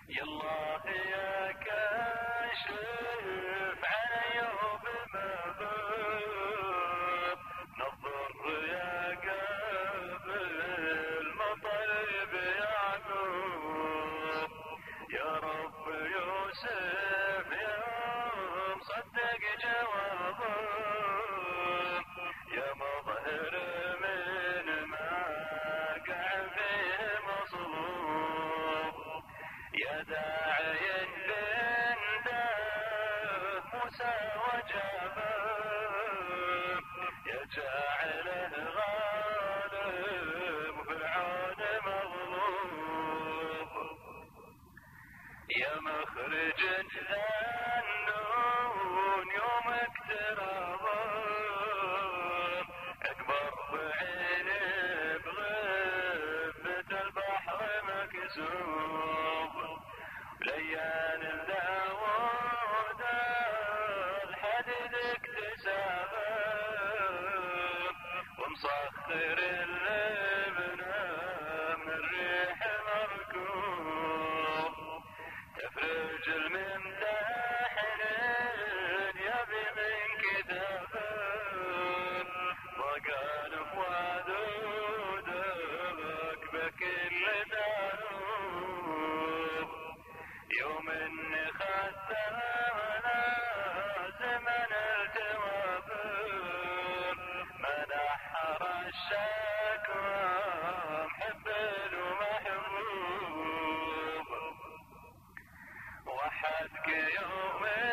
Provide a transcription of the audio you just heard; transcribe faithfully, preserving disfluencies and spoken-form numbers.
يالله يا كاشف عن عيوب المباب، نظر يا قابل مطلب يعقوب، يا رب يوسف يوم صدق جوابه، يا مظهر من ماقع فيه مصلوب، يا داعي لنداء موسى وجابه، يا جاعله غالب فرعون مغلوب، يا مخرج الذنون يوم اقترابه، اكبر بعين بغبة البحر مكسوب، ليان داود الحديد اكتسابه، ومسخر اللبنة من الريح مركوب، تفرج الممتحنين يبي من كتابه، وقال فوادودك بكل دانوب، يوم اني خدتنا زمن التوابر، منحر الشكوى محب ومحبوب، وحدك يوم